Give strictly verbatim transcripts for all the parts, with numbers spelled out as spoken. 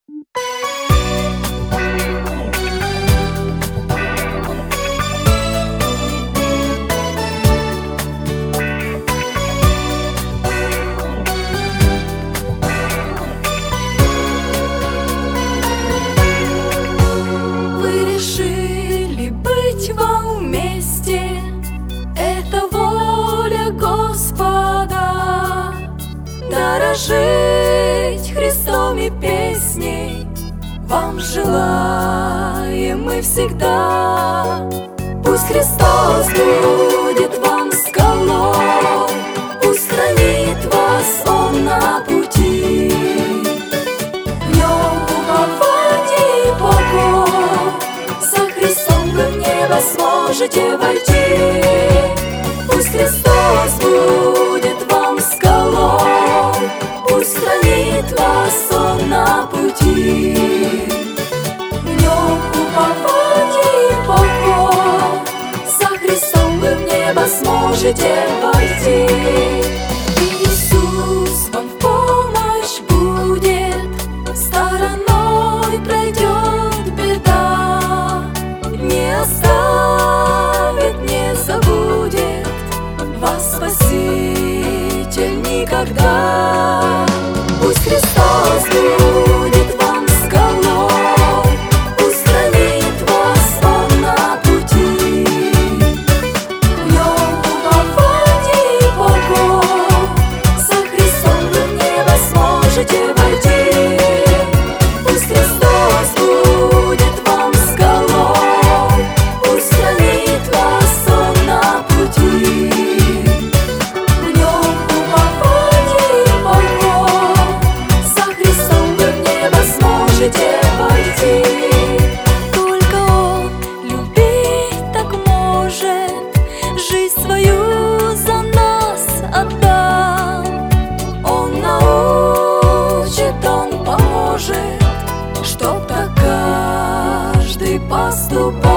Вы решили быть во вместе, это воля Господа. Дорожить Христом и песней вам желаем мы всегда. Пусть Христос будет вам скалой, пусть хранит вас Он на пути. В Нем упование и покой, со Христом вы в небо сможете войти. Пусть Христос будет вам скалой, пусть хранит вас Он на пути. В Нем упование и покой, со Христом вы в небо сможете войти. Иисус вам в помощь будет, стороной пройдет беда. Не оставит, не забудет вас Спаситель никогда. Пусть Христос будет вам скалой, пусть хранит вас Он на пути. В Нем упование и покой, со Христом вы в небо сможете войти. Пусть Христос будет вам скалой, пусть хранит вас Он на пути. В Нем упование и покой, со Христом вы в небо сможете войти. Только Он любить так может, жизнь свою за нас отдал. Он научит, Он поможет, чтоб так каждый поступал.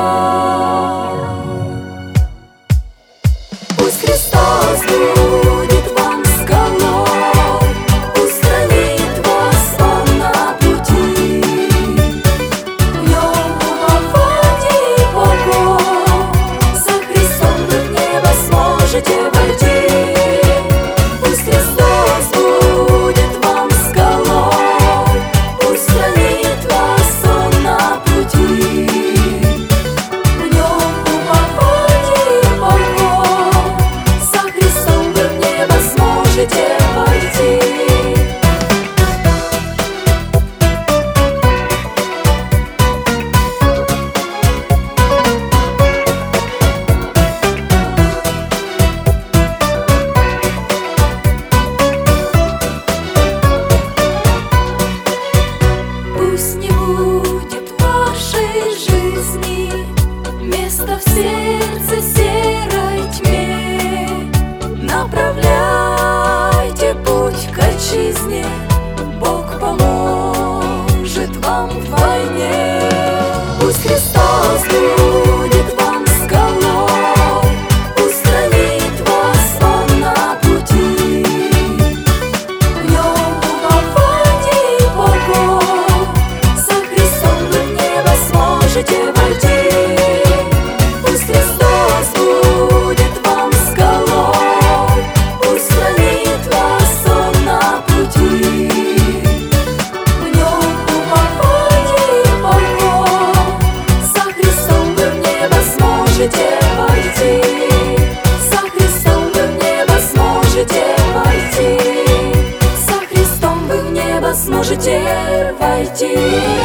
Пусть Христос будет вам скалой, пусть хранит вас Он на пути. В Нем упование и покой, со Христом вы в небо сможете войти. Пусть Христос будет вам скалой, пусть хранит вас Он на пути. В Нем упование и покой, со Христом вы в небо сможете войти. Пусть не будет в вашей жизни места в сердце серой тьме. Направляйте путь к отчизне, Бог поможет вам вдвойне. Пусть Христос будет вам скалой, пусть хранит вас Он на пути. В Нем упование и покой, со Христом вы в небо сможете войти. Пусть Христос будет вам скалой, пусть хранит вас Он на пути. В Нем упование и покой, со Христом вы в небо сможете войти. Со Христом вы в небо сможете войти. Со Христом вы в небо сможете войти.